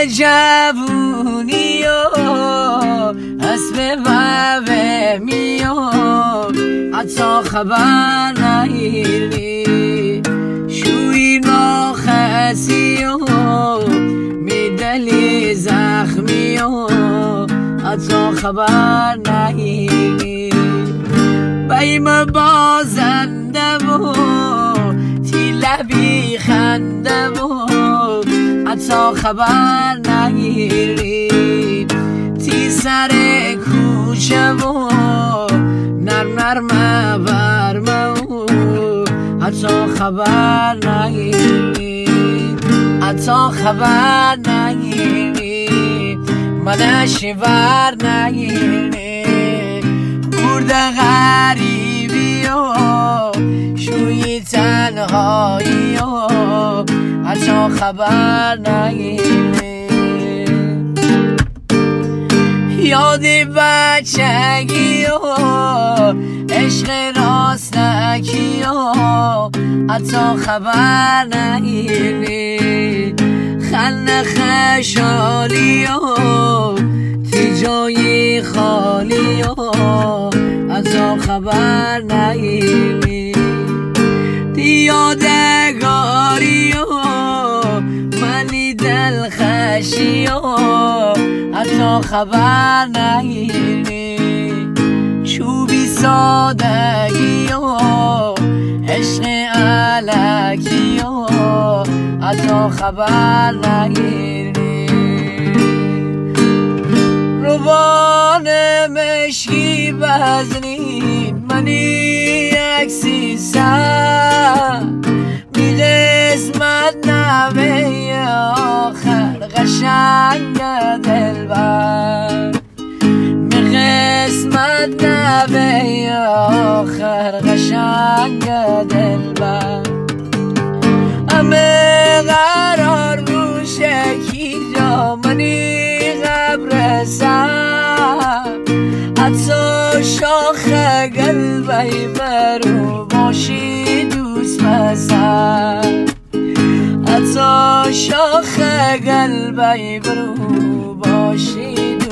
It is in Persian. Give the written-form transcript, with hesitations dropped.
جوونی و اسب ووه میاد حتی خبر نگیری شوی ناخسی و میدلی زخمی و حتی خبر نگیری بیم بازنده و تی لبی خنده و حتی خبر نگیری تی سر کوچه و نرم نرم برمه و حتی خبر نگیری حتی خبر نگیری منش ور نگیری برده غریبی و شوی تنهایی و حتی خبر نگیری یادی بچگی و عشق راستکی و حتی خبر نگیری خنده خشالی و تی جایی خالی و حتی خبر نگیری تی یادگاری و منی دل خشی و حتی خبر نگیری چوبی سادگی و عشق علکی و حتی خبر نگیری روان مشکی بزنین منی عکسی سر بی قسمت نوه آخر قشنگ دلبر بی قسمت نوه آخر قشنگ دلبر همه قرار رو شکی جا منی قبر سر حتی شاخ قلبی برو باشی دوست پسر حتی شاخ قلبی برو باشی